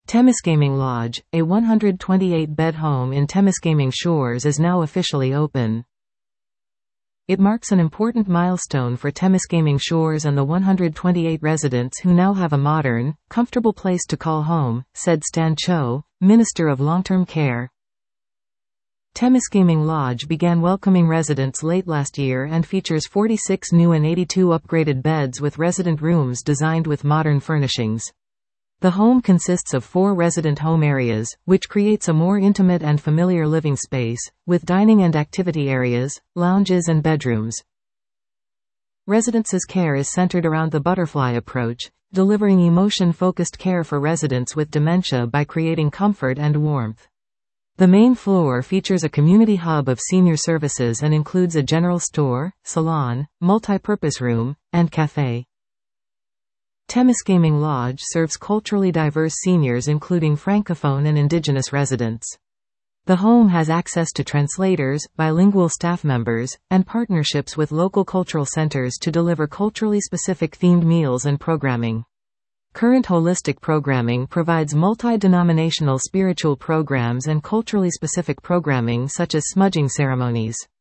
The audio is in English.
Temiskaming Lodge, a 128-bed home in Temiskaming Shores, is now officially open. It marks an important milestone for Temiskaming Shores and the 128 residents who now have a modern, comfortable place to call home, said Stan Cho, Minister of Long-Term Care. Temiskaming Lodge began welcoming residents late last year and features 46 new and 82 upgraded beds with resident rooms designed with modern furnishings. The home consists of 4 resident home areas, which creates a more intimate and familiar living space, with dining and activity areas, lounges and bedrooms. Residents' care is centered around the butterfly approach, delivering emotion-focused care for residents with dementia by creating comfort and warmth. The main floor features a community hub of senior services and includes a general store, salon, multi-purpose room, and café. Temiskaming Lodge serves culturally diverse seniors including Francophone and Indigenous residents. The home has access to translators, bilingual staff members, and partnerships with local cultural centers to deliver culturally specific themed meals and programming. Current holistic programming provides multi-denominational spiritual programs and culturally specific programming such as smudging ceremonies.